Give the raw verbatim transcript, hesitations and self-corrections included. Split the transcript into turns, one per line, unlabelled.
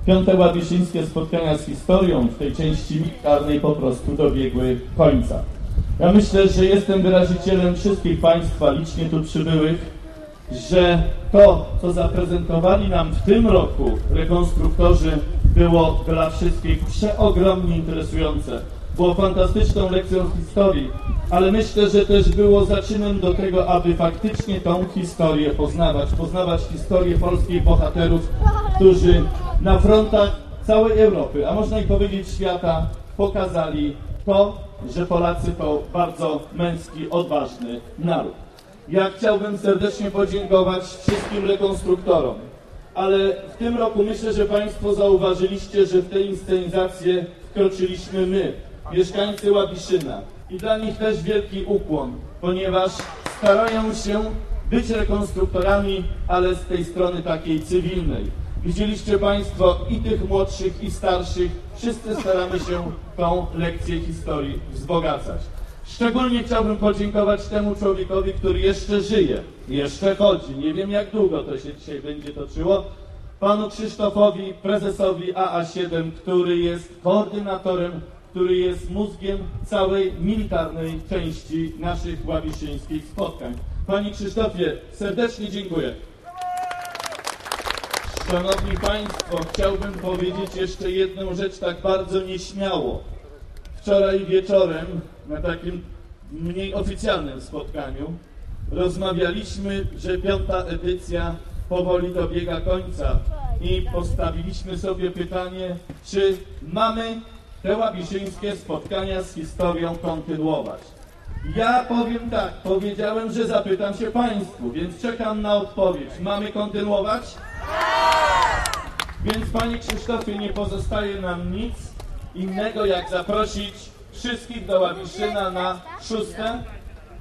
Piąte Ławiszyńskie spotkania z historią w tej części militarnej po prostu dobiegły końca. Ja myślę, że jestem wyrazicielem wszystkich Państwa licznie tu przybyłych, że to, co zaprezentowali nam w tym roku rekonstruktorzy, było dla wszystkich przeogromnie interesujące. Było fantastyczną lekcją historii, ale myślę, że też było zaczynem do tego, aby faktycznie tą historię poznawać, poznawać historię polskich bohaterów, którzy na frontach całej Europy, a można i powiedzieć świata, pokazali to, że Polacy to bardzo męski, odważny naród. Ja chciałbym serdecznie podziękować wszystkim rekonstruktorom, ale w tym roku myślę, że Państwo zauważyliście, że w tę inscenizację wkroczyliśmy my, mieszkańcy Ławiszyna. I dla nich też wielki ukłon, ponieważ starają się być rekonstruktorami, ale z tej strony takiej cywilnej. Widzieliście Państwo i tych młodszych, i starszych. Wszyscy staramy się tą lekcję historii wzbogacać. Szczególnie chciałbym podziękować temu człowiekowi, który jeszcze żyje, jeszcze chodzi. Nie wiem, jak długo to się dzisiaj będzie toczyło. Panu Krzysztofowi, prezesowi A A siedem, który jest koordynatorem, który jest mózgiem całej militarnej części naszych ławiszyńskich spotkań. Panie Krzysztofie, serdecznie dziękuję. Szanowni Państwo, chciałbym powiedzieć jeszcze jedną rzecz tak bardzo nieśmiało. Wczoraj wieczorem, na takim mniej oficjalnym spotkaniu, rozmawialiśmy, że piąta edycja powoli dobiega końca i postawiliśmy sobie pytanie, czy mamy te ławiszyńskie spotkania z historią kontynuować. Ja powiem tak, powiedziałem, że zapytam się Państwu, więc czekam na odpowiedź. Mamy kontynuować? Więc Panie Krzysztofie, nie pozostaje nam nic innego, jak zaprosić wszystkich do Ławiszyna na szóste